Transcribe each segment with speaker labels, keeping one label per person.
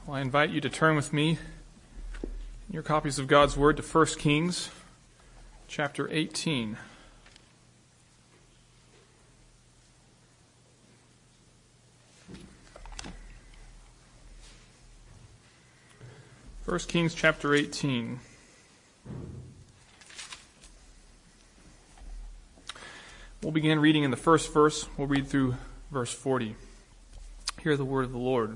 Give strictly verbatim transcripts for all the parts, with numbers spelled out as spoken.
Speaker 1: Well, I invite you to turn with me in your copies of God's Word to First Kings chapter eighteen. First Kings chapter eighteen. We'll begin reading in the first verse. We'll read through verse forty. Hear the word of the Lord.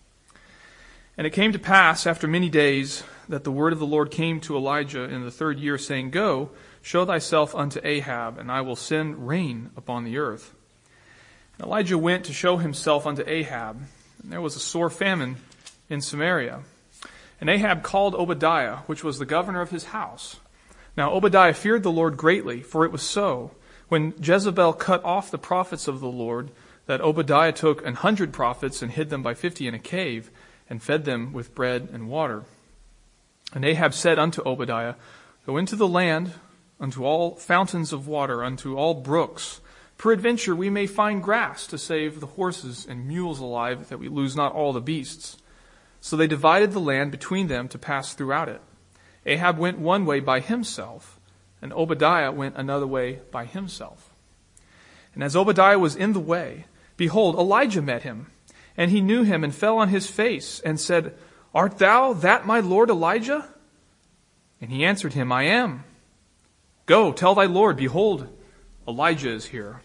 Speaker 1: And it came to pass after many days that the word of the Lord came to Elijah in the third year, saying, Go, show thyself unto Ahab, and I will send rain upon the earth. And Elijah went to show himself unto Ahab, and there was a sore famine in Samaria. And Ahab called Obadiah, which was the governor of his house. Now Obadiah feared the Lord greatly, for it was so, when Jezebel cut off the prophets of the Lord, that Obadiah took an hundred prophets and hid them by fifty in a cave, and fed them with bread and water. And Ahab said unto Obadiah, Go into the land, unto all fountains of water, unto all brooks. Peradventure we may find grass to save the horses and mules alive, that we lose not all the beasts. So they divided the land between them to pass throughout it. Ahab went one way by himself, and Obadiah went another way by himself. And as Obadiah was in the way, behold, Elijah met him. And he knew him and fell on his face and said, Art thou that my lord Elijah? And he answered him, I am. Go, tell thy lord, behold, Elijah is here.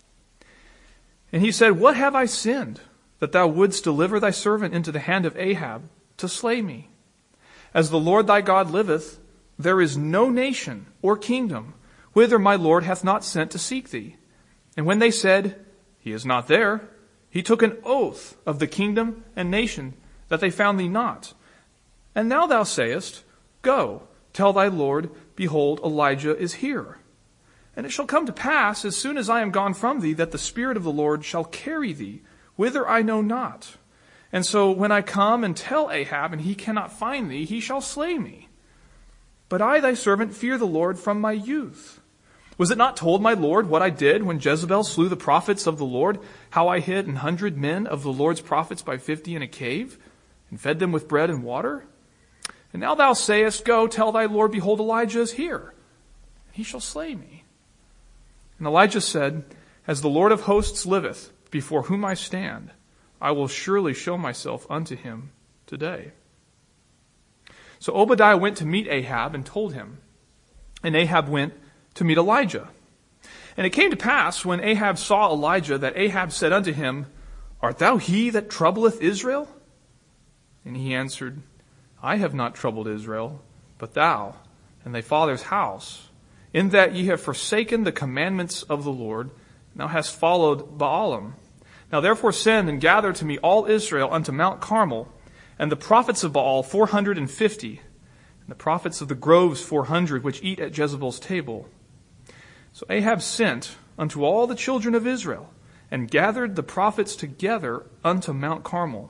Speaker 1: And he said, What have I sinned, that thou wouldst deliver thy servant into the hand of Ahab to slay me? As the Lord thy God liveth, there is no nation or kingdom whither my Lord hath not sent to seek thee. And when they said, He is not there, he took an oath of the kingdom and nation that they found thee not. And now thou sayest, Go, tell thy Lord, behold, Elijah is here. And it shall come to pass, as soon as I am gone from thee, that the Spirit of the Lord shall carry thee, whither I know not. And so when I come and tell Ahab, and he cannot find thee, he shall slay me. But I, thy servant, fear the Lord from my youth. Was it not told my Lord what I did when Jezebel slew the prophets of the Lord, how I hid an hundred men of the Lord's prophets by fifty in a cave, and fed them with bread and water? And now thou sayest, Go, tell thy Lord, behold, Elijah is here. He shall slay me. And Elijah said, As the Lord of hosts liveth, before whom I stand, I will surely show myself unto him today. So Obadiah went to meet Ahab and told him. And Ahab went to meet Elijah. And it came to pass, when Ahab saw Elijah, that Ahab said unto him, Art thou he that troubleth Israel? And he answered, I have not troubled Israel, but thou and thy father's house, in that ye have forsaken the commandments of the Lord, and thou hast followed Baalim. Now therefore send and gather to me all Israel unto Mount Carmel, and the prophets of Baal four hundred and fifty, and the prophets of the groves four hundred, which eat at Jezebel's table. So Ahab sent unto all the children of Israel, and gathered the prophets together unto Mount Carmel.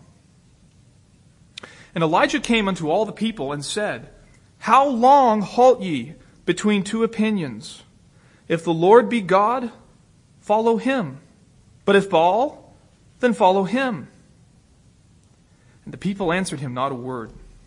Speaker 1: And Elijah came unto all the people, and said, How long halt ye between two opinions? If the Lord be God, follow him. But if Baal, then follow him. And the people answered him not a word.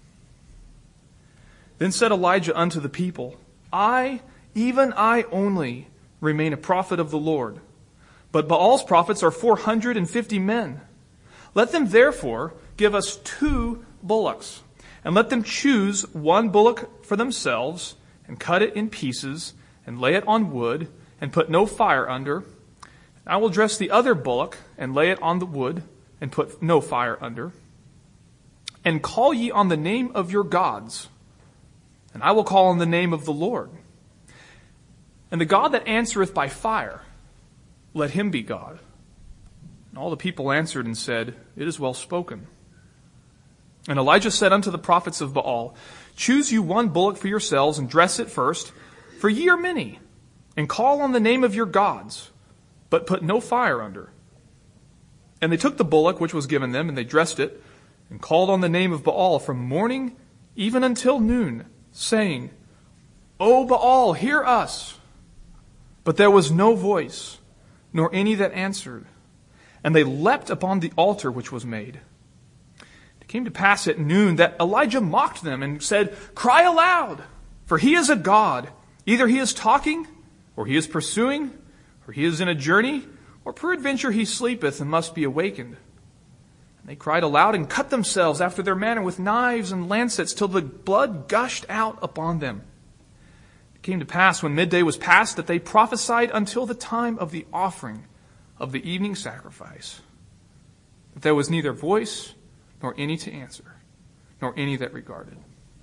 Speaker 1: Then said Elijah unto the people, I, even I only, remain a prophet of the Lord. But Baal's prophets are four hundred and fifty men. Let them therefore give us two bullocks, and let them choose one bullock for themselves, and cut it in pieces, and lay it on wood, and put no fire under. I will dress the other bullock, and lay it on the wood, and put no fire under. And call ye on the name of your gods, and I will call on the name of the Lord. And the God that answereth by fire, let him be God. And all the people answered and said, It is well spoken. And Elijah said unto the prophets of Baal, Choose you one bullock for yourselves, and dress it first, for ye are many, and call on the name of your gods, but put no fire under. And they took the bullock which was given them, and they dressed it, and called on the name of Baal from morning even until noon, saying, O Baal, hear us. But there was no voice, nor any that answered. And they leapt upon the altar which was made. It came to pass at noon that Elijah mocked them and said, "Cry aloud, for he is a god. Either he is talking, or he is pursuing, or he is in a journey, or peradventure he sleepeth and must be awakened." And they cried aloud and cut themselves after their manner with knives and lancets till the blood gushed out upon them. It came to pass when midday was past that they prophesied until the time of the offering of the evening sacrifice, that there was neither voice nor any to answer, nor any that regarded.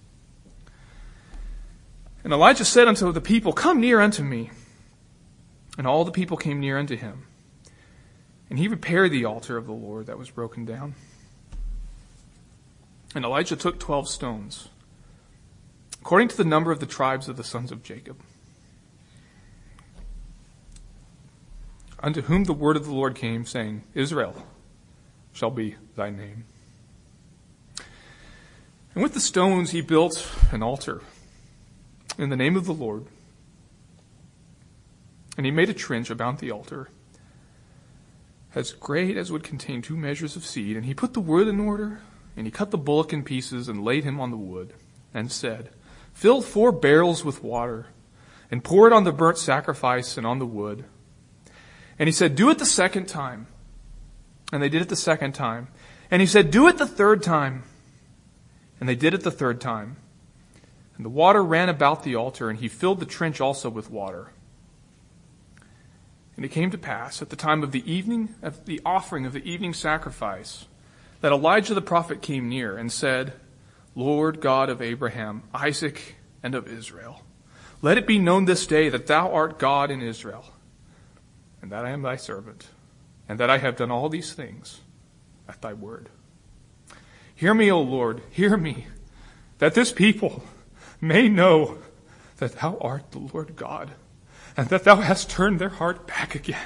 Speaker 1: And Elijah said unto the people, "Come near unto me." And all the people came near unto him. And he repaired the altar of the Lord that was broken down. And Elijah took twelve stones, according to the number of the tribes of the sons of Jacob, unto whom the word of the Lord came, saying, "Israel shall be thy name." And with the stones he built an altar in the name of the Lord. And he made a trench about the altar, as great as would contain two measures of seed. And he put the wood in order, and he cut the bullock in pieces, and laid him on the wood, and said, "Fill four barrels with water, and pour it on the burnt sacrifice and on the wood." And he said, "Do it the second time." And they did it the second time. And he said, "Do it the third time." And they did it the third time. And the water ran about the altar, and he filled the trench also with water. And it came to pass at the time of the evening, of the offering of the evening sacrifice, that Elijah the prophet came near and said, "Lord God of Abraham, Isaac, and of Israel, let it be known this day that thou art God in Israel, and that I am thy servant, and that I have done all these things at thy word. Hear me, O Lord, hear me, that this people may know that thou art the Lord God, and that thou hast turned their heart back again."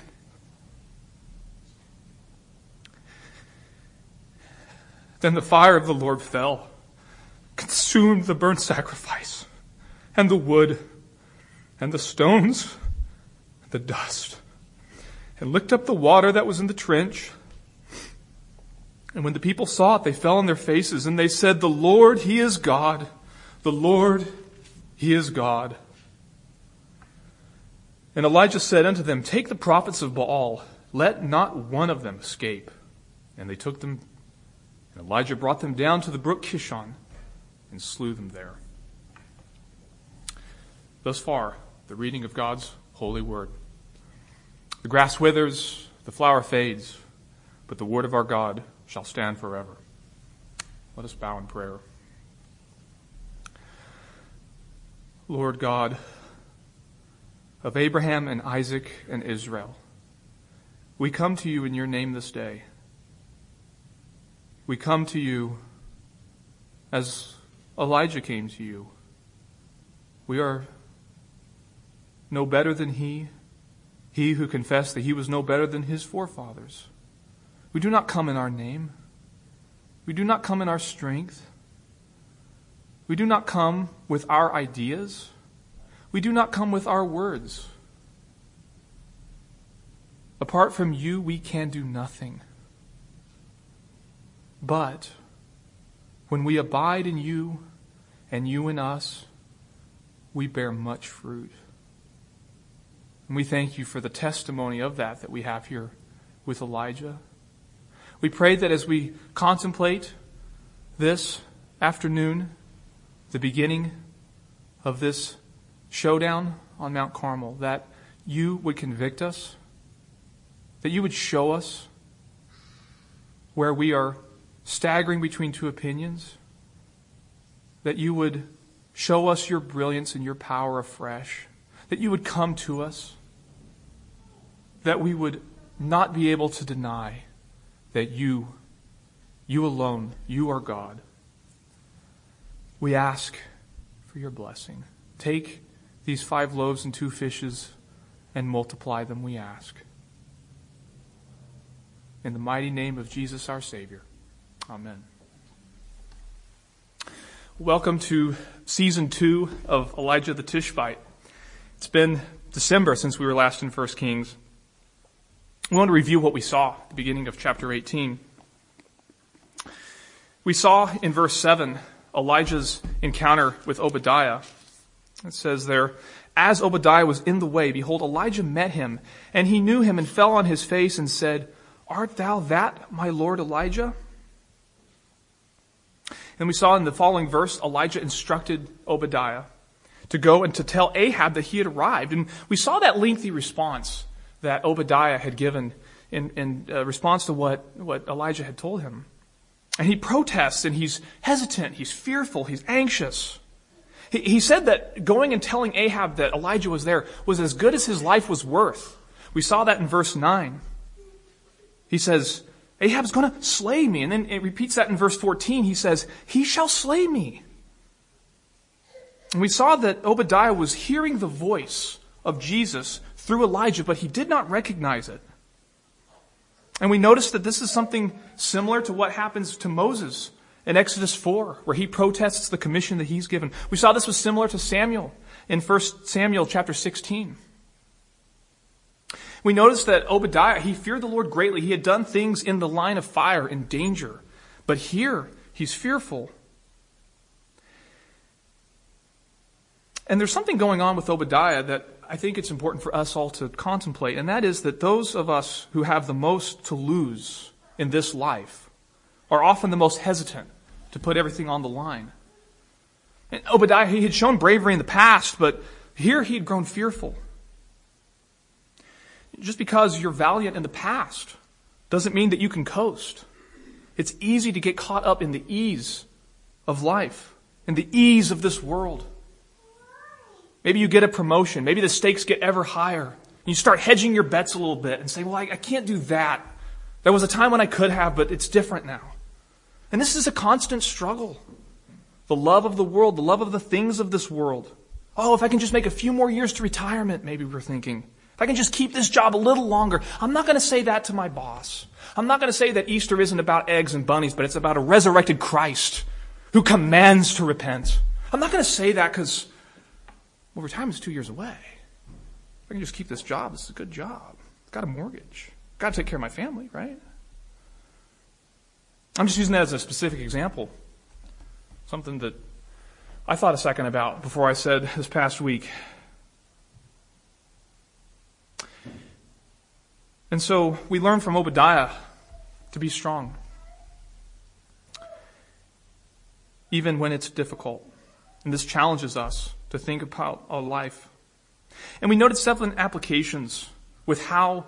Speaker 1: Then the fire of the Lord fell, consumed the burnt sacrifice, and the wood, and the stones, and the dust, and licked up the water that was in the trench. And when the people saw it, they fell on their faces, and they said, "The Lord, he is God. The Lord, he is God." And Elijah said unto them, "Take the prophets of Baal, let not one of them escape." And they took them, and Elijah brought them down to the brook Kishon, and slew them there. Thus far, the reading of God's holy word. The grass withers, the flower fades, but the word of our God shall stand forever. Let us bow in prayer. Lord God of Abraham and Isaac and Israel, we come to you in your name this day. We come to you as Elijah came to you. We are no better than he, he who confessed that he was no better than his forefathers. We do not come in our name. We do not come in our strength. We do not come with our ideas. We do not come with our words. Apart from you, we can do nothing. But when we abide in you and you in us, we bear much fruit. And we thank you for the testimony of that that we have here with Elijah. We pray that as we contemplate this afternoon, the beginning of this showdown on Mount Carmel, that you would convict us, that you would show us where we are staggering between two opinions, that you would show us your brilliance and your power afresh, that you would come to us, that we would not be able to deny that you, you alone, you are God. We ask for your blessing. Take these five loaves and two fishes and multiply them, we ask. In the mighty name of Jesus our Savior. Amen. Welcome to season two of Elijah the Tishbite. It's been December since we were last in First Kings. We want to review what we saw at the beginning of chapter eighteen. We saw in verse seven Elijah's encounter with Obadiah. It says there, as Obadiah was in the way, behold, Elijah met him, and he knew him and fell on his face and said, art thou that, my lord Elijah? And we saw in the following verse, Elijah instructed Obadiah to go and to tell Ahab that he had arrived. And we saw that lengthy response that Obadiah had given in, in uh, response to what, what Elijah had told him. And he protests and he's hesitant, he's fearful, he's anxious. He, he said that going and telling Ahab that Elijah was there was as good as his life was worth. We saw that in verse nine. He says, Ahab's going to slay me. And then it repeats that in verse fourteen. He says, he shall slay me. And we saw that Obadiah was hearing the voice of Jesus through Elijah, but he did not recognize it. And we noticed that this is something similar to what happens to Moses in Exodus four, where he protests the commission that he's given. We saw this was similar to Samuel in First Samuel chapter sixteen. We noticed that Obadiah, he feared the Lord greatly. He had done things in the line of fire, in danger. But here, he's fearful. And there's something going on with Obadiah that I think it's important for us all to contemplate, and that is that those of us who have the most to lose in this life are often the most hesitant to put everything on the line. And Obadiah, he had shown bravery in the past, but here he had grown fearful. Just because you're valiant in the past doesn't mean that you can coast. It's easy to get caught up in the ease of life, in the ease of this world. Maybe you get a promotion. Maybe the stakes get ever higher. You start hedging your bets a little bit and say, well, I, I can't do that. There was a time when I could have, but it's different now. And this is a constant struggle. The love of the world, the love of the things of this world. Oh, if I can just make a few more years to retirement, maybe we're thinking. If I can just keep this job a little longer. I'm not going to say that to my boss. I'm not going to say that Easter isn't about eggs and bunnies, but it's about a resurrected Christ who commands to repent. I'm not going to say that because, well, retirement's two years away. If I can just keep this job, this is a good job. I've got a mortgage. I've got to take care of my family, right? I'm just using that as a specific example. Something that I thought a second about before I said this past week. And so we learn from Obadiah to be strong, even when it's difficult. And this challenges us to think about our life. And we noted several applications with how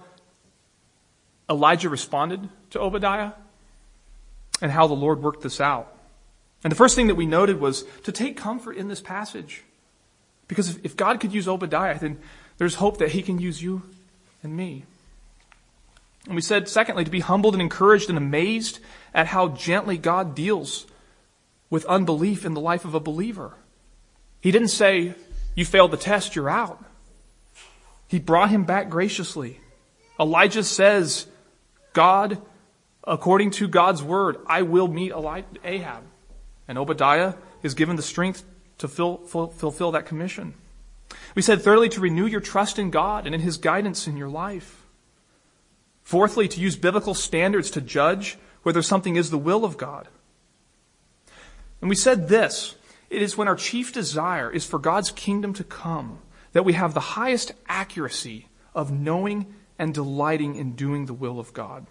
Speaker 1: Elijah responded to Obadiah and how the Lord worked this out. And the first thing that we noted was to take comfort in this passage. Because if, if God could use Obadiah, then there's hope that he can use you and me. And we said, secondly, to be humbled and encouraged and amazed at how gently God deals with unbelief in the life of a believer. He didn't say, you failed the test, you're out. He brought him back graciously. Elijah says, God, according to God's word, I will meet Ahab. And Obadiah is given the strength to fulfill that commission. We said, thirdly, to renew your trust in God and in his guidance in your life. Fourthly, to use biblical standards to judge whether something is the will of God. And we said this, it is when our chief desire is for God's kingdom to come that we have the highest accuracy of knowing and delighting in doing the will of God.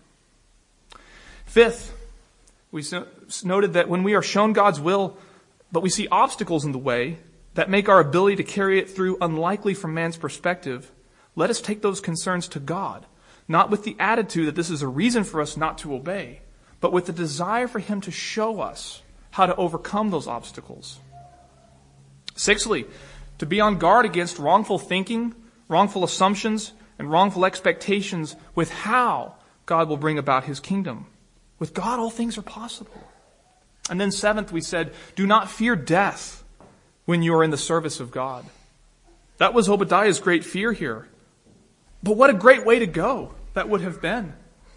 Speaker 1: Fifth, we noted that when we are shown God's will, but we see obstacles in the way that make our ability to carry it through unlikely from man's perspective, let us take those concerns to God. Not with the attitude that this is a reason for us not to obey, but with the desire for him to show us how to overcome those obstacles. Sixthly, to be on guard against wrongful thinking, wrongful assumptions, and wrongful expectations with how God will bring about his kingdom. With God, all things are possible. And then seventh, we said, do not fear death when you are in the service of God. That was Obadiah's great fear here. But what a great way to go that would have been.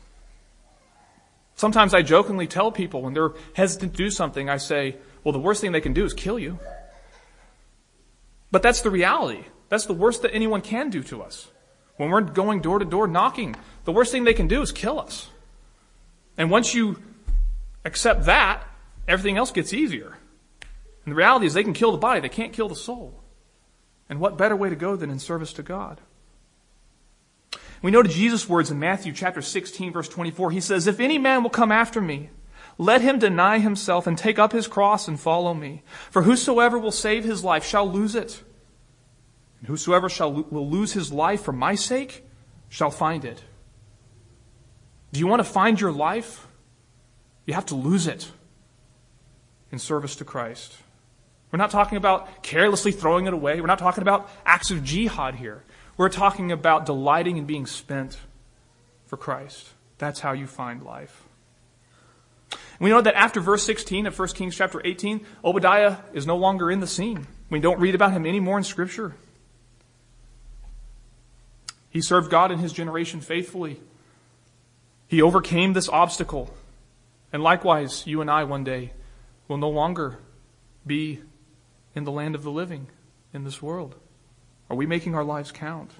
Speaker 1: Sometimes I jokingly tell people when they're hesitant to do something, I say, well, the worst thing they can do is kill you. But that's the reality. That's the worst that anyone can do to us. When we're going door to door knocking, the worst thing they can do is kill us. And once you accept that, everything else gets easier. And the reality is they can kill the body, they can't kill the soul. And what better way to go than in service to God? We know to Jesus' words in Matthew chapter sixteen, verse twenty-four. He says, "If any man will come after me, let him deny himself and take up his cross and follow me. For whosoever will save his life shall lose it. And whosoever shall will lose his life for my sake shall find it." Do you want to find your life? You have to lose it in service to Christ. We're not talking about carelessly throwing it away. We're not talking about acts of jihad here. We're talking about delighting in being spent for Christ. That's how you find life. We know that after verse sixteen of First Kings chapter eighteen, Obadiah is no longer in the scene. We don't read about him anymore in Scripture. He served God in his generation faithfully. He overcame this obstacle. And likewise, you and I one day will no longer be in the land of the living in this world. Are we making our lives count?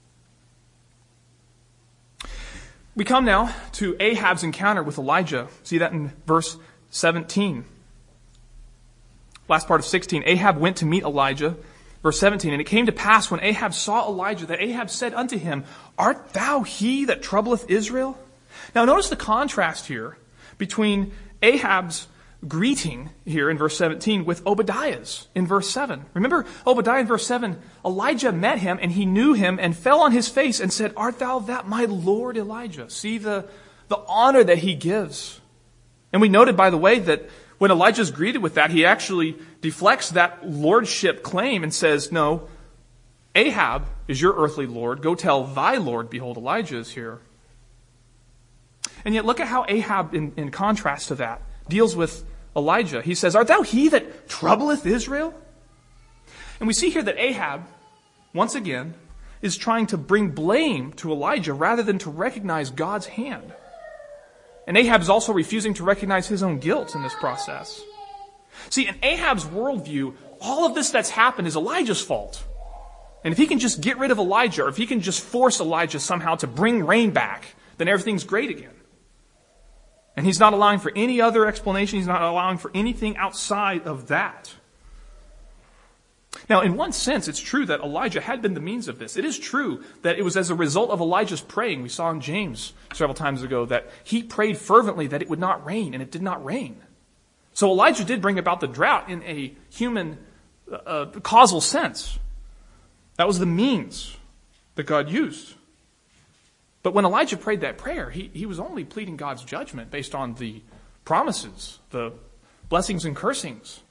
Speaker 1: We come now to Ahab's encounter with Elijah. See that in verse seventeen. Last part of sixteen. Ahab went to meet Elijah. Verse seventeen. "And it came to pass when Ahab saw Elijah that Ahab said unto him, Art thou he that troubleth Israel?" Now notice the contrast here between Ahab's greeting here in verse seventeen with Obadiah's in verse seven. Remember Obadiah in verse seven, Elijah met him and he knew him and fell on his face and said, "Art thou that my Lord Elijah?" See the, the honor that he gives. And we noted, by the way, that when Elijah's greeted with that, he actually deflects that lordship claim and says, "No, Ahab is your earthly lord. Go tell thy Lord, behold, Elijah is here." And yet look at how Ahab, in, in contrast to that, deals with Elijah. He says, "Art thou he that troubleth Israel?" And we see here that Ahab, once again, is trying to bring blame to Elijah rather than to recognize God's hand. And Ahab is also refusing to recognize his own guilt in this process. See, in Ahab's worldview, all of this that's happened is Elijah's fault. And if he can just get rid of Elijah, or if he can just force Elijah somehow to bring rain back, then everything's great again. And he's not allowing for any other explanation. He's not allowing for anything outside of that. Now, in one sense, it's true that Elijah had been the means of this. It is true that it was as a result of Elijah's praying. We saw in James several times ago that he prayed fervently that it would not rain, and it did not rain. So Elijah did bring about the drought in a human uh, causal sense. That was the means that God used. But when Elijah prayed that prayer, he, he was only pleading God's judgment based on the promises, the blessings and cursings.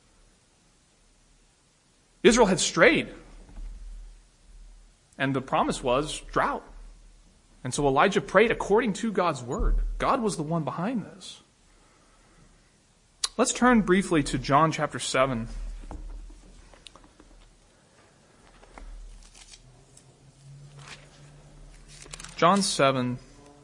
Speaker 1: Israel had strayed, and the promise was drought. And so Elijah prayed according to God's word. God was the one behind this. Let's turn briefly to John chapter seven. John seven.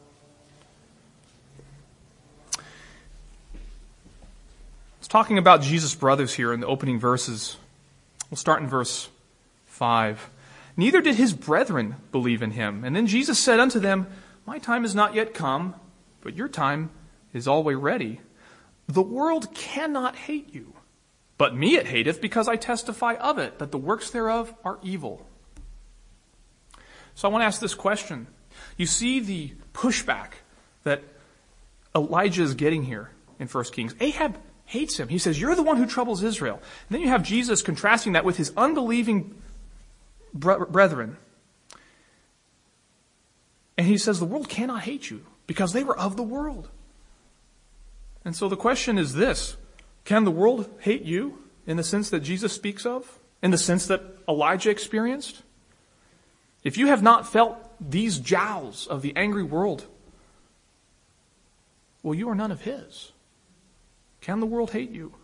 Speaker 1: It's talking about Jesus' brothers here in the opening verses. We'll start in verse five. "Neither did his brethren believe in him. And then Jesus said unto them, My time is not yet come, but your time is always ready. The world cannot hate you, but me it hateth, because I testify of it, that the works thereof are evil." So I want to ask this question. You see the pushback that Elijah is getting here in First Kings. Ahab hates him. He says, "You're the one who troubles Israel." And then you have Jesus contrasting that with his unbelieving brethren. And he says, the world cannot hate you because they were of the world. And so the question is this: can the world hate you in the sense that Jesus speaks of? In the sense that Elijah experienced? If you have not felt these jowls of the angry world, well, you are none of his. Can the world hate you?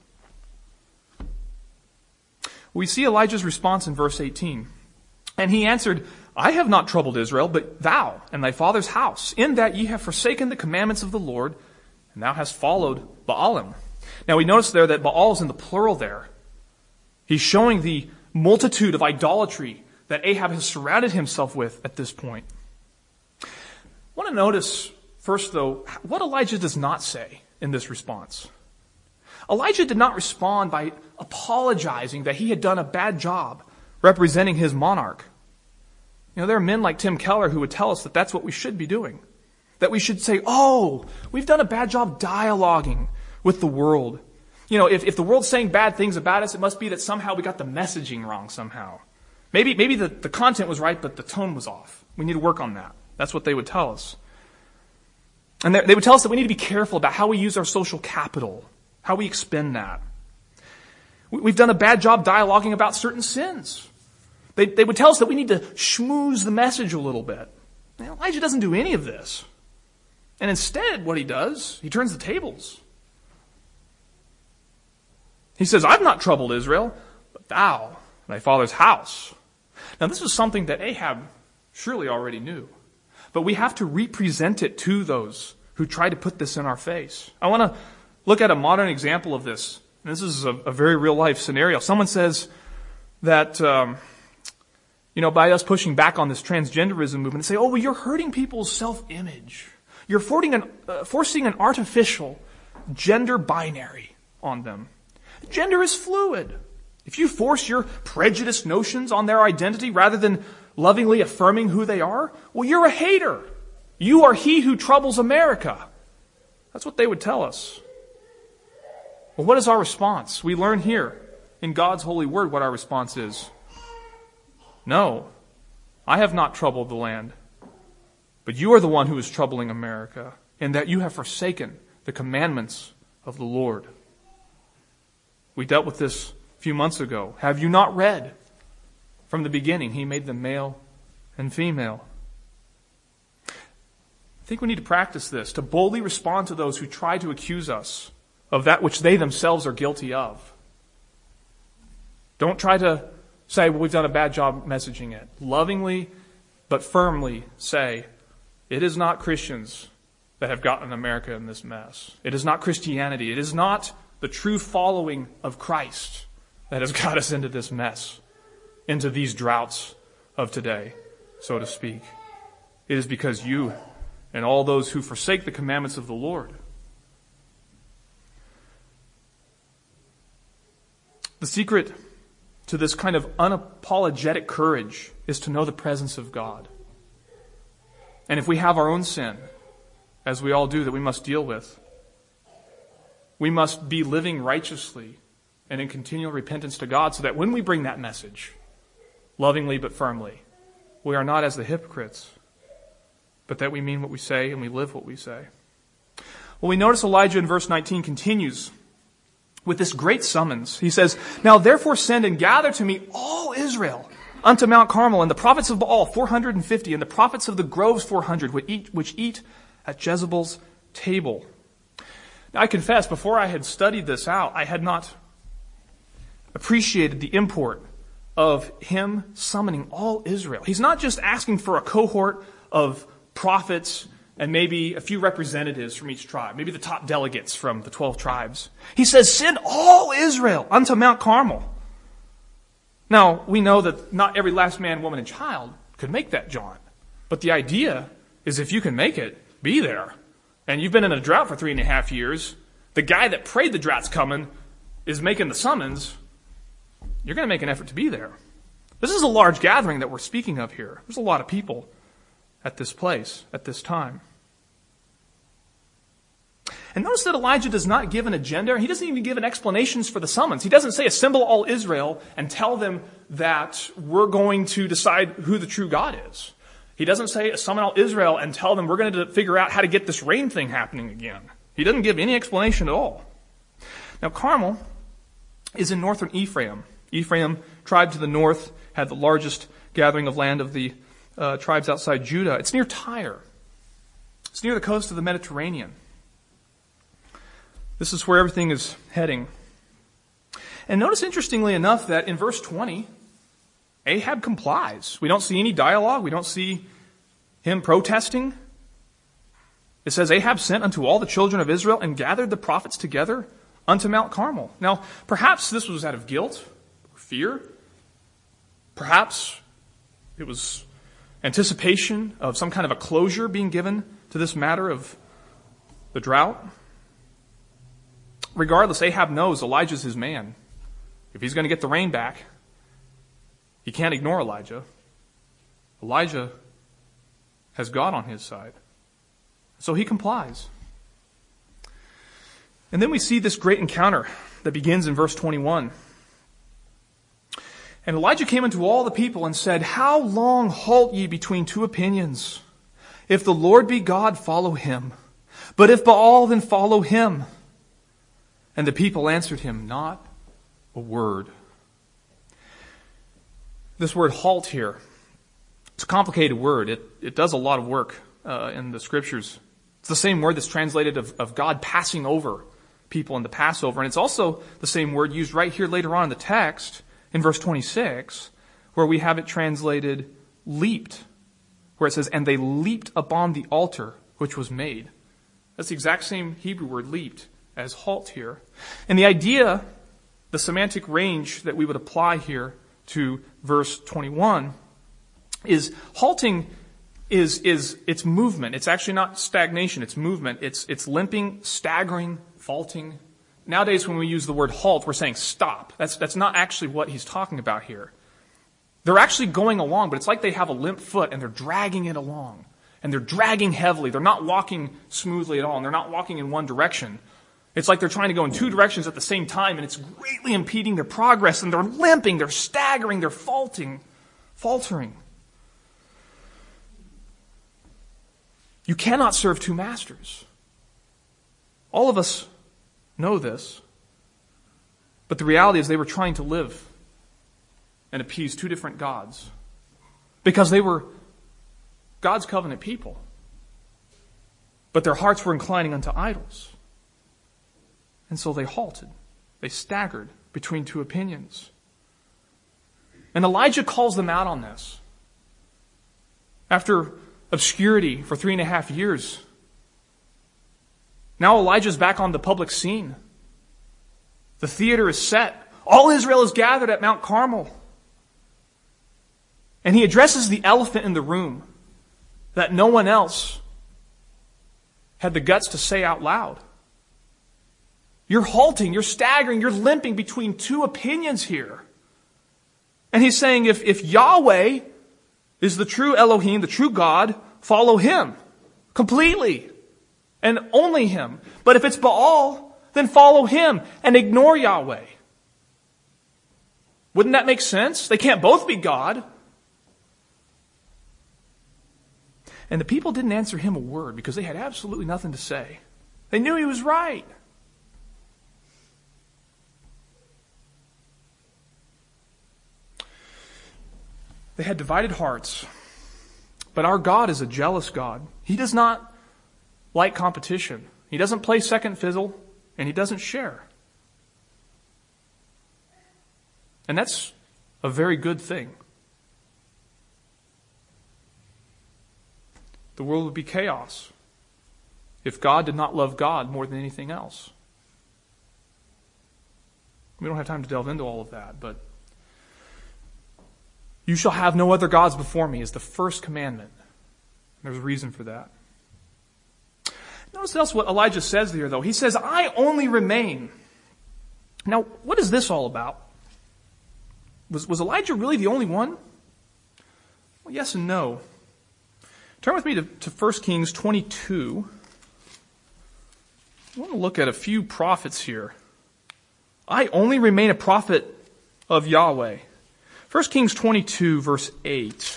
Speaker 1: We see Elijah's response in verse eighteen. "And he answered, I have not troubled Israel, but thou and thy father's house, in that ye have forsaken the commandments of the Lord, and thou hast followed Baalim." Now we notice there that Baal is in the plural there. He's showing the multitude of idolatry that Ahab has surrounded himself with at this point. I want to notice first, though, what Elijah does not say in this response. Elijah did not respond by apologizing that he had done a bad job representing his monarch. You know, there are men like Tim Keller who would tell us that that's what we should be doing. That we should say, oh, we've done a bad job dialoguing with the world. You know, if, if the world's saying bad things about us, it must be that somehow we got the messaging wrong somehow. Maybe, maybe the, the content was right, but the tone was off. We need to work on that. That's what they would tell us. And they, they would tell us that we need to be careful about how we use our social capital, how we expend that. We, we've done a bad job dialoguing about certain sins. They, they would tell us that we need to schmooze the message a little bit. Now, Elijah doesn't do any of this. And instead, what he does, he turns the tables. He says, I've not troubled Israel, but thou, thy father's house. Now, this is something that Ahab surely already knew. But we have to represent it to those who try to put this in our face. I want to look at a modern example of this. This is a, a very real-life scenario. Someone says that, um, you know, by us pushing back on this transgenderism movement, they say, oh, well, you're hurting people's self-image. You're forcing an, uh, forcing an artificial gender binary on them. Gender is fluid. If you force your prejudiced notions on their identity rather than lovingly affirming who they are, well, you're a hater. You are he who troubles America. That's what they would tell us. Well, what is our response? We learn here in God's holy word what our response is. No, I have not troubled the land, but you are the one who is troubling America, in that you have forsaken the commandments of the Lord. We dealt with this a few months ago. Have you not read? From the beginning, he made them male and female. I think we need to practice this, to boldly respond to those who try to accuse us of that which they themselves are guilty of. Don't try to say, well, we've done a bad job messaging it. Lovingly, but firmly say, it is not Christians that have gotten America in this mess. It is not Christianity. It is not the true following of Christ that has got us into this mess, into these droughts of today, so to speak. It is because you and all those who forsake the commandments of the Lord. The secret to this kind of unapologetic courage is to know the presence of God. And if we have our own sin, as we all do, that we must deal with, we must be living righteously and in continual repentance to God, so that when we bring that message, lovingly but firmly, we are not as the hypocrites, but that we mean what we say and we live what we say. Well, we notice Elijah in verse nineteen continues with this great summons. He says, now therefore send and gather to me all Israel unto Mount Carmel, and the prophets of Baal four hundred fifty, and the prophets of the groves four hundred, which eat, which eat at Jezebel's table. Now, I confess, before I had studied this out, I had not appreciated the import of him summoning all Israel. He's not just asking for a cohort of prophets and maybe a few representatives from each tribe, maybe the top delegates from the twelve tribes. He says, send all Israel unto Mount Carmel. Now, we know that not every last man, woman, and child could make that jaunt. But the idea is if you can make it, be there. And you've been in a drought for three and a half years. The guy that prayed the drought's coming is making the summons. You're going to make an effort to be there. This is a large gathering that we're speaking of here. There's a lot of people at this place, at this time. And notice that Elijah does not give an agenda. He doesn't even give an explanations for the summons. He doesn't say assemble all Israel and tell them that we're going to decide who the true God is. He doesn't say summon all Israel and tell them we're going to figure out how to get this rain thing happening again. He doesn't give any explanation at all. Now, Carmel is in northern Ephraim. Ephraim, tribe to the north, had the largest gathering of land of the uh, tribes outside Judah. It's near Tyre. It's near the coast of the Mediterranean. This is where everything is heading. And notice, interestingly enough, that in verse twenty, Ahab complies. We don't see any dialogue. We don't see him protesting. It says, Ahab sent unto all the children of Israel and gathered the prophets together unto Mount Carmel. Now, perhaps this was out of guilt or fear. Perhaps it was anticipation of some kind of a closure being given to this matter of the drought. regardless, Ahab knows Elijah's his man. If he's going to get the rain back, he can't ignore Elijah. Elijah has God on his side. So he complies. And then we see this great encounter that begins in verse twenty-one. And Elijah came unto all the people and said, How long halt ye between two opinions? If the Lord be God, follow him. But if Baal, then follow him. And the people answered him, Not a word. This word halt here, it's a complicated word. It, it does a lot of work uh, in the scriptures. It's the same word that's translated of, of God passing over people in the Passover. And it's also the same word used right here later on in the text in verse twenty-six, where we have it translated leaped, where it says, and they leaped upon the altar which was made. That's the exact same Hebrew word, leaped, as halt here. And the idea, the semantic range that we would apply here to verse twenty-one is halting is, is, it's movement. It's actually not stagnation, it's movement. It's, it's limping, staggering, faulting. Nowadays when we use the word halt, we're saying stop. That's, that's not actually what he's talking about here. They're actually going along, but it's like they have a limp foot and they're dragging it along. And they're dragging heavily. They're not walking smoothly at all, and they're not walking in one direction. It's like they're trying to go in two directions at the same time, and it's greatly impeding their progress, and they're limping, they're staggering, they're faulting, faltering. You cannot serve two masters. All of us know this, but the reality is they were trying to live and appease two different gods because they were God's covenant people, but their hearts were inclining unto idols. And so they halted. They staggered between two opinions. And Elijah calls them out on this. After obscurity for three and a half years, now Elijah's back on the public scene. The theater is set. All Israel is gathered at Mount Carmel. And he addresses the elephant in the room that no one else had the guts to say out loud. You're halting, you're staggering, you're limping between two opinions here. And he's saying if, if Yahweh is the true Elohim, the true God, follow him completely and only him. But if it's Baal, then follow him and ignore Yahweh. Wouldn't that make sense? They can't both be God. And the people didn't answer him a word because they had absolutely nothing to say. They knew he was right. They had divided hearts. But our God is a jealous God. He does not like competition. He doesn't play second fiddle, and he doesn't share. And that's a very good thing. The world would be chaos if God did not love God more than anything else. We don't have time to delve into all of that, but you shall have no other gods before me is the first commandment. There's a reason for that. Notice else what Elijah says here, though. He says, I only remain. Now, what is this all about? Was, was Elijah really the only one? Well, yes and no. Turn with me to, to First Kings twenty-two. I want to look at a few prophets here. I only remain a prophet of Yahweh. First Kings twenty-two, verse eight.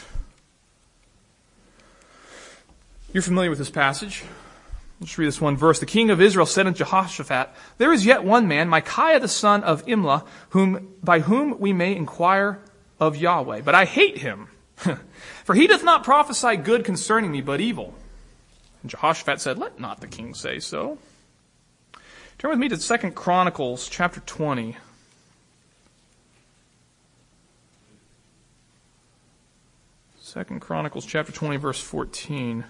Speaker 1: You're familiar with this passage. Let's read this one verse. The king of Israel said unto Jehoshaphat, There is yet one man, Micaiah the son of Imlah, whom, by whom we may inquire of Yahweh. But I hate him, for he doth not prophesy good concerning me, but evil. And Jehoshaphat said, Let not the king say so. Turn with me to Second Chronicles chapter twenty. Second Chronicles chapter twenty, verse fourteen.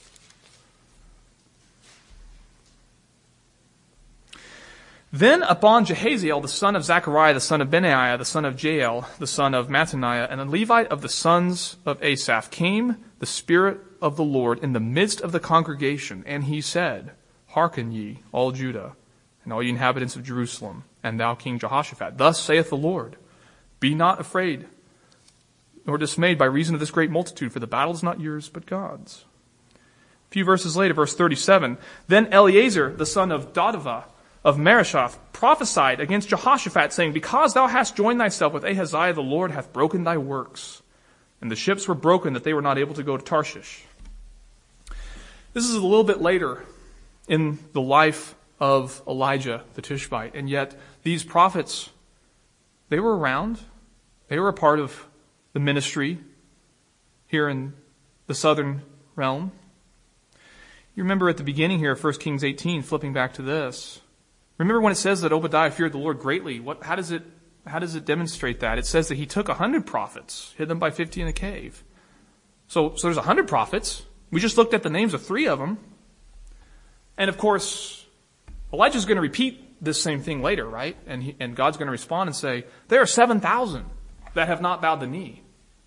Speaker 1: Then upon Jehaziel, the son of Zechariah, the son of Benaiah, the son of Jael, the son of Mattaniah, and a Levite of the sons of Asaph, came the Spirit of the Lord in the midst of the congregation, and he said, Hearken ye, all Judah, and all you inhabitants of Jerusalem, and thou King Jehoshaphat, thus saith the Lord, be not afraid, nor dismayed by reason of this great multitude, for the battle is not yours, but God's. A few verses later, verse thirty-seven, then Eleazar, the son of Dodavah, of Marishath, prophesied against Jehoshaphat, saying, because thou hast joined thyself with Ahaziah, the Lord hath broken thy works. And the ships were broken that they were not able to go to Tarshish. This is a little bit later in the life of Elijah the Tishbite. And yet these prophets, they were around. They were a part of the ministry here in the southern realm. You remember at the beginning here of First Kings eighteen, flipping back to this. Remember when it says that Obadiah feared the Lord greatly? What, how does it, how does it demonstrate that? It says that he took a hundred prophets, hid them by fifty in a cave. So, so there's a hundred prophets. We just looked at the names of three of them. And of course, Elijah's going to repeat this same thing later, right? And he, and God's going to respond and say, there are seven thousand that have not bowed the knee.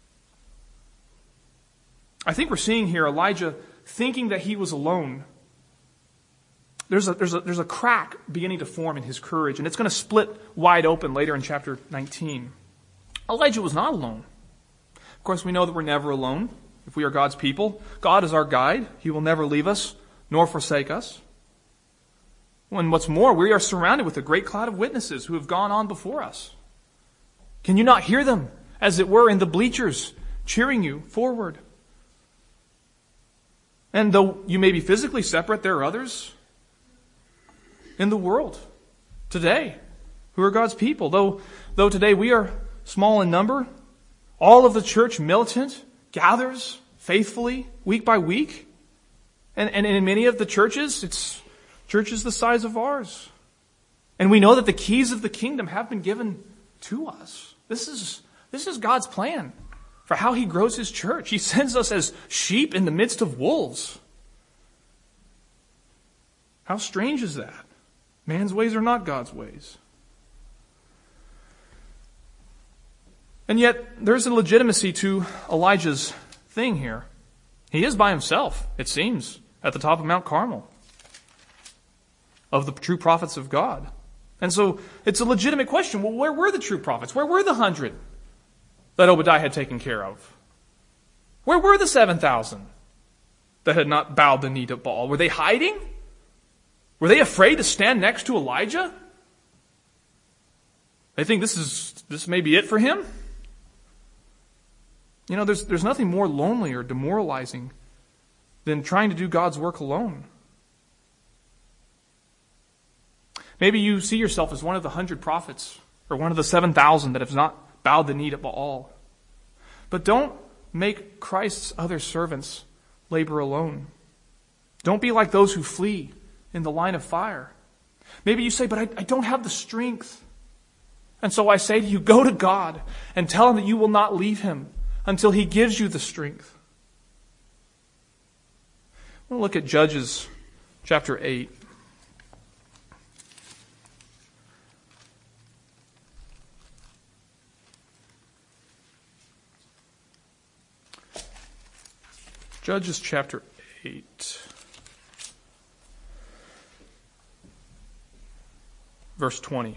Speaker 1: I think we're seeing here Elijah thinking that he was alone. There's a, there's a, there's a crack beginning to form in his courage, and it's going to split wide open later in chapter nineteen. Elijah was not alone. Of course, we know that we're never alone if we are God's people. God is our guide. He will never leave us nor forsake us. And what's more, we are surrounded with a great cloud of witnesses who have gone on before us. Can you not hear them, as it were, in the bleachers, cheering you forward? And though you may be physically separate, there are others in the world today who are God's people. Though, though today we are small in number, all of the church militant gathers faithfully week by week. And, and in many of the churches, it's churches the size of ours. And we know that the keys of the kingdom have been given to us. This is, this is God's plan for how he grows his church. He sends us as sheep in the midst of wolves. How strange is that? Man's ways are not God's ways. And yet, there's a legitimacy to Elijah's thing here. He is by himself, it seems, at the top of Mount Carmel, of the true prophets of God. And so, it's a legitimate question. Well, where were the true prophets? Where were the hundred that Obadiah had taken care of? Where were the seven thousand that had not bowed the knee to Baal? Were they hiding? Were they afraid to stand next to Elijah? They think this is, this may be it for him? You know, there's, there's nothing more lonely or demoralizing than trying to do God's work alone. Maybe you see yourself as one of the hundred prophets or one of the seven thousand that have not bowed the knee to Baal. But don't make Christ's other servants labor alone. Don't be like those who flee in the line of fire. Maybe you say, but I, I don't have the strength. And so I say to you, go to God and tell him that you will not leave him until he gives you the strength. We'll look at Judges chapter eight. Judges chapter eight. Verse twenty.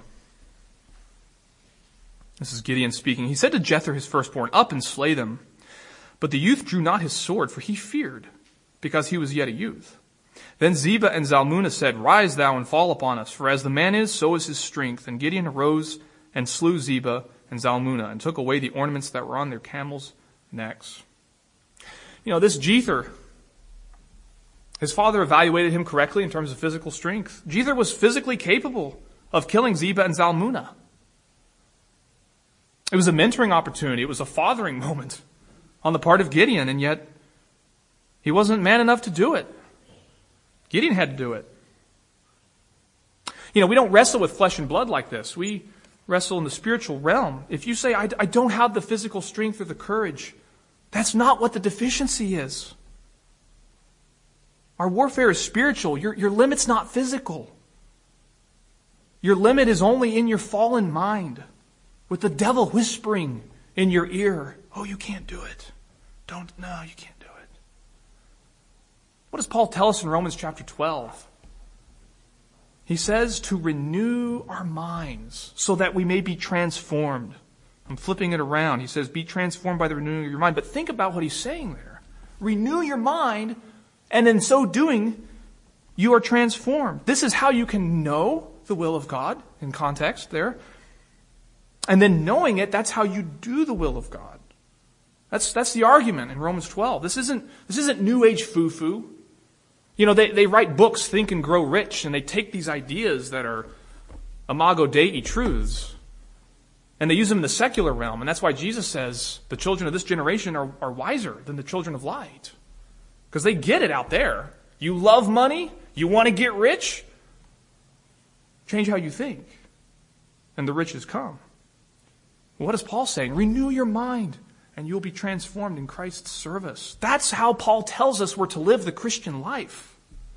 Speaker 1: This is Gideon speaking. He said to Jether his firstborn, up and slay them. But the youth drew not his sword, for he feared, because he was yet a youth. Then Zebah and Zalmunna said, rise thou and fall upon us, for as the man is, so is his strength. And Gideon arose and slew Zebah and Zalmunna, and took away the ornaments that were on their camels' necks. You know, this Jether, his father evaluated him correctly in terms of physical strength. Jether was physically capable of killing Zebah and Zalmunna. It was a mentoring opportunity. It was a fathering moment on the part of Gideon, and yet he wasn't man enough to do it. Gideon had to do it. You know, we don't wrestle with flesh and blood like this. We wrestle in the spiritual realm. If you say, I, I don't have the physical strength or the courage, that's not what the deficiency is. Our warfare is spiritual. Your, your limit's not physical. Your limit is only in your fallen mind, with the devil whispering in your ear, oh, you can't do it. Don't, no, you can't do it. What does Paul tell us in Romans chapter twelve? He says to renew our minds so that we may be transformed. I'm flipping it around. He says, be transformed by the renewing of your mind. But think about what he's saying there. Renew your mind, and in so doing, you are transformed. This is how you can know the will of God, in context there. And then knowing it, that's how you do the will of God. That's that's the argument in Romans twelve. This isn't this isn't New Age foo-foo. You know, they, they write books, Think and Grow Rich, and they take these ideas that are imago Dei truths, and they use them in the secular realm. And that's why Jesus says the children of this generation are, are wiser than the children of light. Because they get it out there. You love money? You want to get rich? Change how you think, and the riches come. What is Paul saying? Renew your mind, and you'll be transformed in Christ's service. That's how Paul tells us we're to live the Christian life.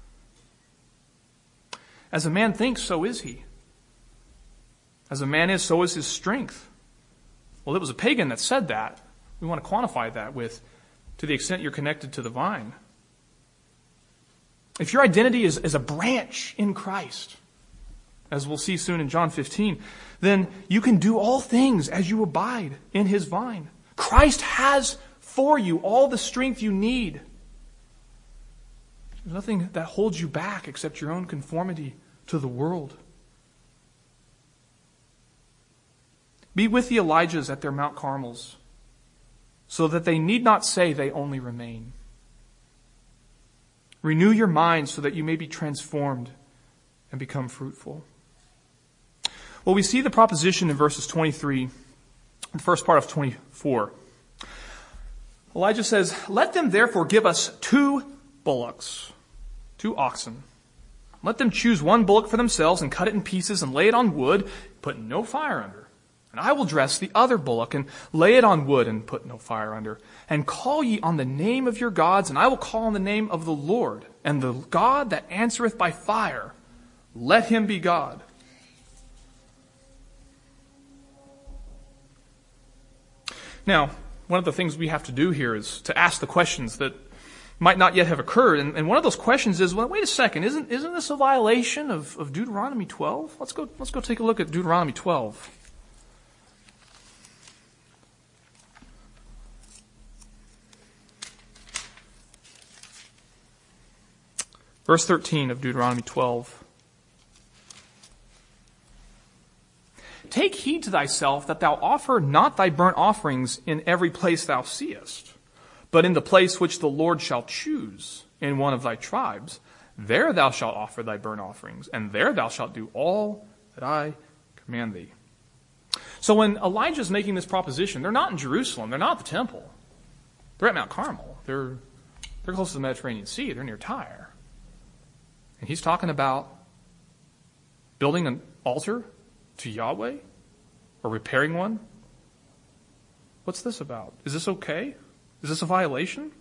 Speaker 1: As a man thinks, so is he. As a man is, so is his strength. Well, it was a pagan that said that. We want to quantify that with, to the extent you're connected to the vine. If your identity is, is a branch in Christ, as we'll see soon in John fifteen, then you can do all things as you abide in his vine. Christ has for you all the strength you need. There's nothing that holds you back except your own conformity to the world. Be with the Elijahs at their Mount Carmels, so that they need not say they only remain. Renew your mind so that you may be transformed and become fruitful. Well, we see the proposition in verses twenty-three, the first part of twenty-four. Elijah says, let them therefore give us two bullocks, two oxen. Let them choose one bullock for themselves and cut it in pieces and lay it on wood, put no fire under. And I will dress the other bullock and lay it on wood and put no fire under. And call ye on the name of your gods, and I will call on the name of the Lord. And the God that answereth by fire, let him be God. Now, one of the things we have to do here is to ask the questions that might not yet have occurred. And, and one of those questions is, well, wait a second, isn't, isn't this a violation of, of Deuteronomy twelve? Let's go, let's go take a look at Deuteronomy twelve. Verse thirteen of Deuteronomy twelve. Take heed to thyself that thou offer not thy burnt offerings in every place thou seest, but in the place which the Lord shall choose in one of thy tribes. There thou shalt offer thy burnt offerings, and there thou shalt do all that I command thee. So when Elijah is making this proposition, they're not in Jerusalem. They're not at the temple. They're at Mount Carmel. They're, they're close to the Mediterranean Sea. They're near Tyre. And he's talking about building an altar to Yahweh, or repairing one. What's this about? Is this okay? Is this a violation?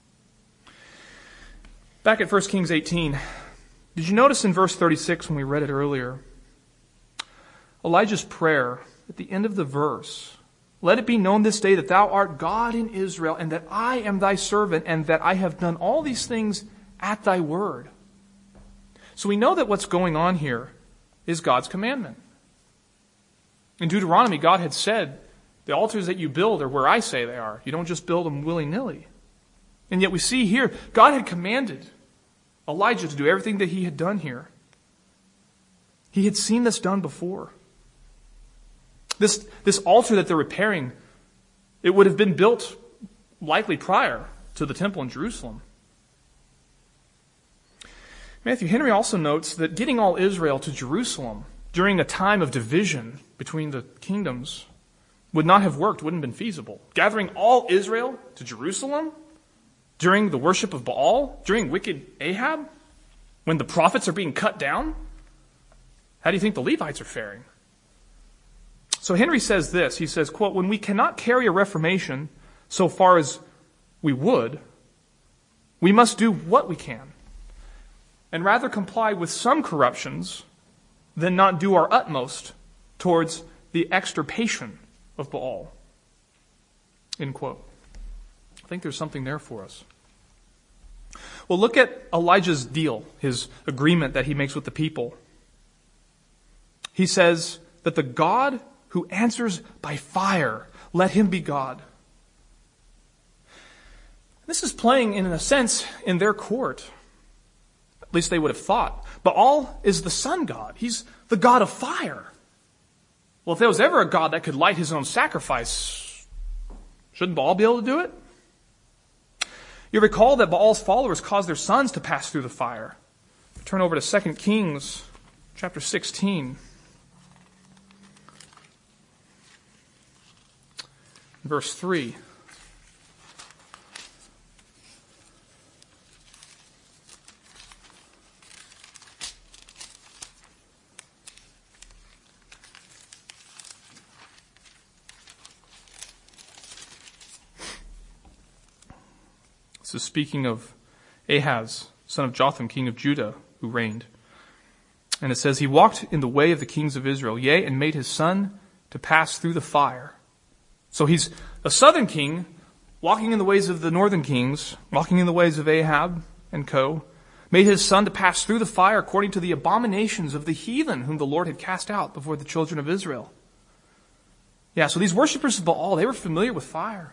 Speaker 1: Back at First Kings eighteen, did you notice in verse thirty-six when we read it earlier, Elijah's prayer at the end of the verse, let it be known this day that thou art God in Israel, and that I am thy servant, and that I have done all these things at thy word. So we know that what's going on here is God's commandment. In Deuteronomy, God had said, the altars that you build are where I say they are. You don't just build them willy-nilly. And yet we see here, God had commanded Elijah to do everything that he had done here. He had seen this done before. This, this altar that they're repairing, it would have been built likely prior to the temple in Jerusalem. Matthew Henry also notes that getting all Israel to Jerusalem during a time of division between the kingdoms would not have worked, wouldn't have been feasible. Gathering all Israel to Jerusalem during the worship of Baal, during wicked Ahab, when the prophets are being cut down, how do you think the Levites are faring? So Henry says this, he says, quote, when we cannot carry a reformation so far as we would, we must do what we can, and rather comply with some corruptions than not do our utmost towards the extirpation of Baal. End quote. I think there's something there for us. Well, look at Elijah's deal, his agreement that he makes with the people. he says that the God who answers by fire, let him be God. This is playing, in a sense, in their court. At least they would have thought. Baal is the sun god. He's the god of fire. Well, if there was ever a god that could light his own sacrifice, shouldn't Baal be able to do it? You recall that Baal's followers caused their sons to pass through the fire. Turn over to Second Kings chapter sixteen. Verse three. This is speaking of Ahaz, son of Jotham, king of Judah, who reigned. And it says, he walked in the way of the kings of Israel, yea, and made his son to pass through the fire. So he's a southern king, walking in the ways of the northern kings, walking in the ways of Ahab and co, made his son to pass through the fire according to the abominations of the heathen whom the Lord had cast out before the children of Israel. Yeah, so these worshippers of Baal, they were familiar with fire.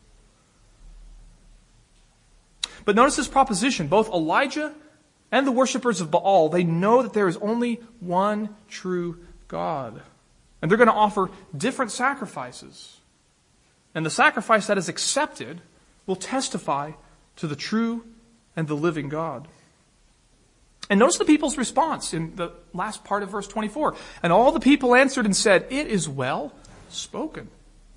Speaker 1: But notice this proposition. Both Elijah and the worshippers of Baal, they know that there is only one true God. And they're going to offer different sacrifices. And the sacrifice that is accepted will testify to the true and the living God. And notice the people's response in the last part of verse twenty-four. And all the people answered and said, it is well spoken.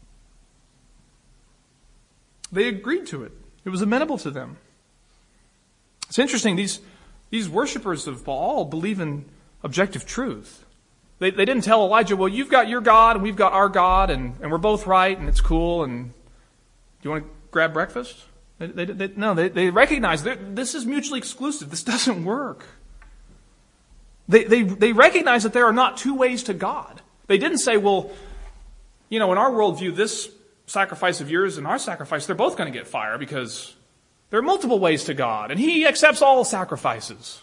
Speaker 1: They agreed to it. It was amenable to them. It's interesting, these, these worshipers of Baal believe in objective truth. They, they didn't tell Elijah, well, you've got your God and we've got our God and, and we're both right and it's cool and do you want to grab breakfast? They, they, they, no, they, they recognize that this is mutually exclusive. This doesn't work. They, they, they recognize that there are not two ways to God. They didn't say, well, you know, in our worldview, this sacrifice of yours and our sacrifice, they're both going to get fire because there are multiple ways to God, and He accepts all sacrifices.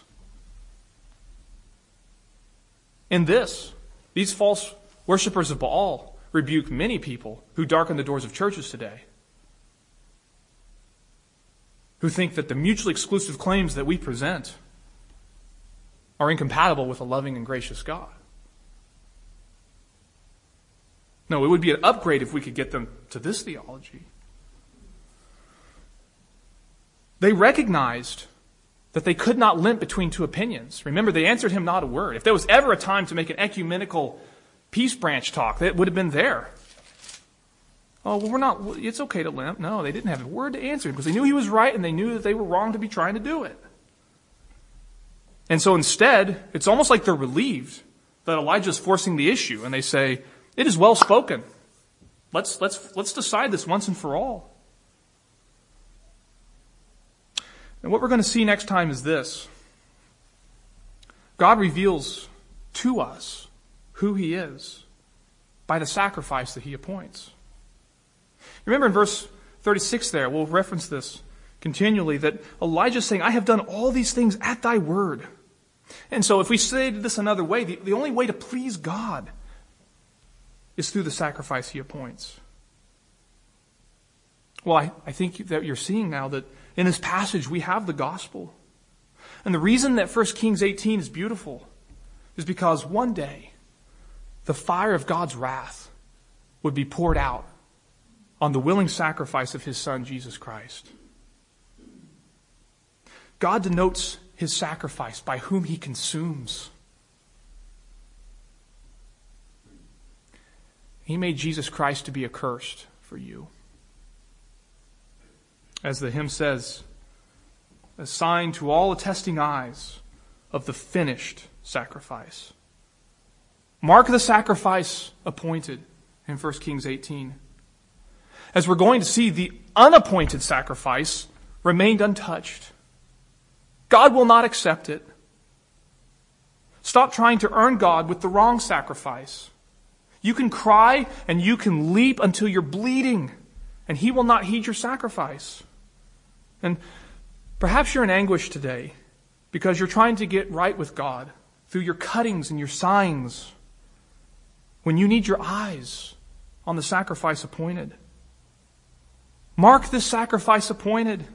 Speaker 1: In this, these false worshippers of Baal rebuke many people who darken the doors of churches today, who think that the mutually exclusive claims that we present are incompatible with a loving and gracious God. No, it would be an upgrade if we could get them to this theology. They recognized that they could not limp between two opinions. Remember, they answered him not a word. If there was ever a time to make an ecumenical peace branch talk, that would have been there. Oh, well, we're not, it's okay to limp. No, they didn't have a word to answer him because they knew he was right and they knew that they were wrong to be trying to do it. And so instead, it's almost like they're relieved that Elijah's forcing the issue and they say, it is well spoken. Let's, let's, let's decide this once and for all. And what we're going to see next time is this. God reveals to us who He is by the sacrifice that He appoints. Remember in verse thirty-six there, we'll reference this continually, that Elijah is saying, I have done all these things at thy word. And so if we say this another way, the, the only way to please God is through the sacrifice He appoints. Well, I, I think that you're seeing now that in this passage we have the gospel. And the reason that First Kings eighteen is beautiful is because one day the fire of God's wrath would be poured out on the willing sacrifice of His Son, Jesus Christ. God denotes His sacrifice by whom He consumes. He made Jesus Christ to be accursed for you. As the hymn says, a sign to all attesting eyes of the finished sacrifice. Mark the sacrifice appointed in First Kings eighteen. As we're going to see, the unappointed sacrifice remained untouched. God will not accept it. Stop trying to earn God with the wrong sacrifice. You can cry and you can leap until you're bleeding, and He will not heed your sacrifice. And perhaps you're in anguish today because you're trying to get right with God through your cuttings and your signs. when you need your eyes on the sacrifice appointed. Mark this sacrifice appointed.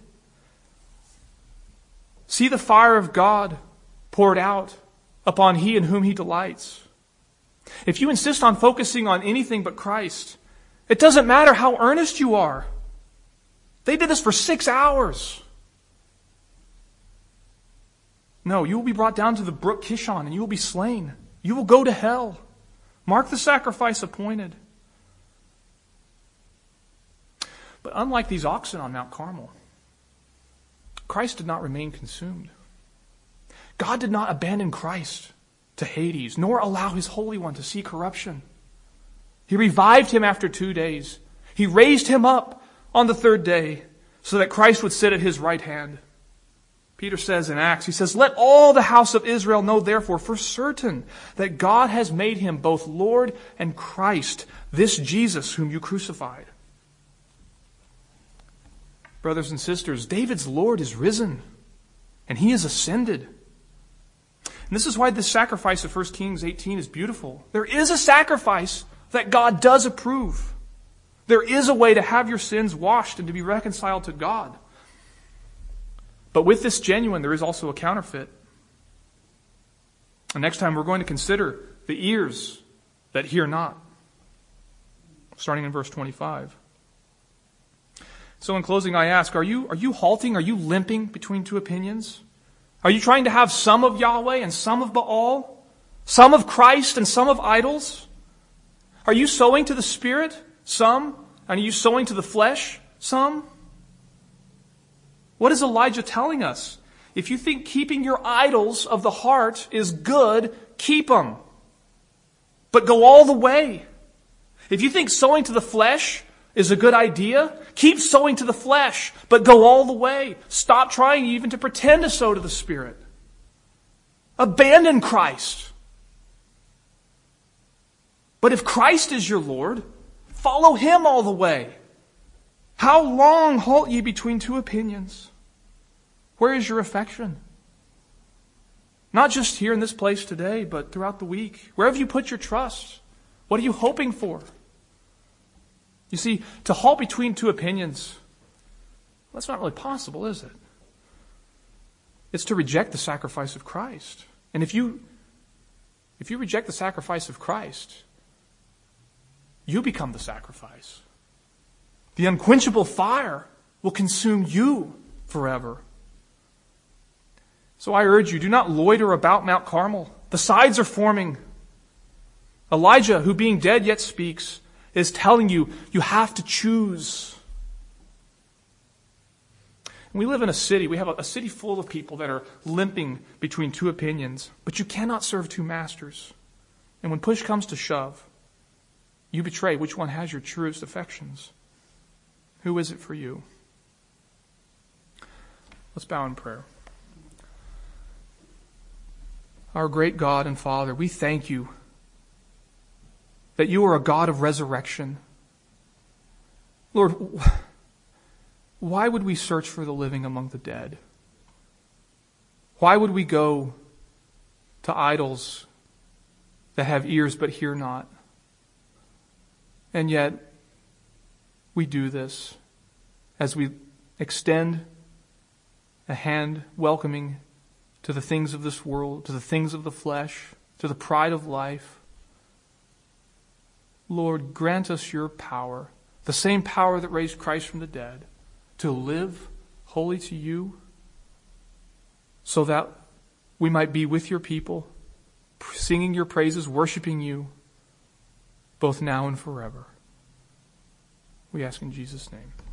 Speaker 1: See the fire of God poured out upon he in whom he delights. If you insist on focusing on anything but Christ, it doesn't matter how earnest you are. They did this for six hours. No, you will be brought down to the brook Kishon and you will be slain. You will go to hell. Mark the sacrifice appointed. But unlike these oxen on Mount Carmel, Christ did not remain consumed. God did not abandon Christ to Hades, nor allow his Holy One to see corruption. He revived him after two days. He raised him up on the third day so that Christ would sit at his right hand. Peter says in Acts, he says, "Let all the house of Israel know therefore for certain that God has made him both Lord and Christ, this Jesus whom you crucified." Brothers and sisters, David's Lord is risen, and he is ascended. And this is why this sacrifice of First Kings eighteen is beautiful. There is a sacrifice that God does approve. There is a way to have your sins washed and to be reconciled to God. But with this genuine, there is also a counterfeit. And next time we're going to consider the ears that hear not. Starting in verse twenty-five. So in closing, I ask, are you, are you halting? Are you limping between two opinions? Are you trying to have some of Yahweh and some of Baal? Some of Christ and some of idols? Are you sowing to the Spirit? Some? And are you sowing to the flesh? Some? What is Elijah telling us? If you think keeping your idols of the heart is good, keep them. But go all the way. If you think sowing to the flesh is a good idea, keep sowing to the flesh, but go all the way. Stop trying even to pretend to sow to the Spirit. Abandon Christ. But if Christ is your Lord, follow him all the way. How long halt ye between two opinions? Where is your affection? Not just here in this place today, but throughout the week. Where have you put your trust? What are you hoping for? You see, to halt between two opinions, that's not really possible, is it? It's to reject the sacrifice of Christ. And if you, if you reject the sacrifice of Christ, you become the sacrifice. The unquenchable fire will consume you forever. So I urge you, do not loiter about Mount Carmel. The sides are forming. Elijah, who being dead yet speaks, is telling you, you have to choose. We live in a city, we have a, a city full of people that are limping between two opinions, but you cannot serve two masters. And when push comes to shove, you betray which one has your truest affections. Who is it for you? Let's bow in prayer. Our great God and Father, we thank you that you are a God of resurrection. Lord, why would we search for the living among the dead? Why would we go to idols that have ears but hear not? And yet, we do this as we extend a hand welcoming to the things of this world, to the things of the flesh, to the pride of life. Lord, grant us your power, the same power that raised Christ from the dead, to live holy to you, so that we might be with your people, singing your praises, worshiping you, both now and forever. We ask in Jesus' name.